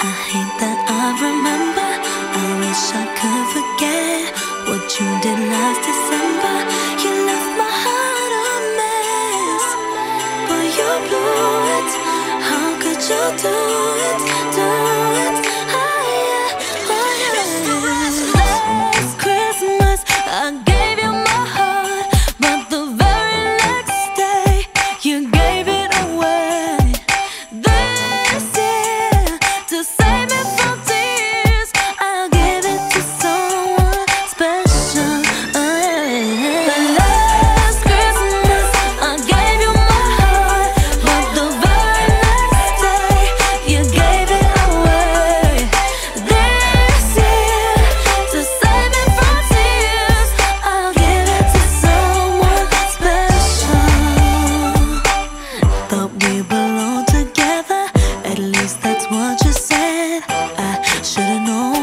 I hate that I remember. I wish I could forget what you did last December. You left my heart a mess, but you blew it. How could you do it? Do it? Oh yeah, oh yeah. Last Christmas I gave you my heart, but the very next day you gave it away. This year, to save me from tears, I'll give it to someone special. The last Christmas I gave you my heart, but the very next day you gave it away. This year, to save me from tears, I'll give it to someone special. Thought we belonged together, at least that's what you said. I should've known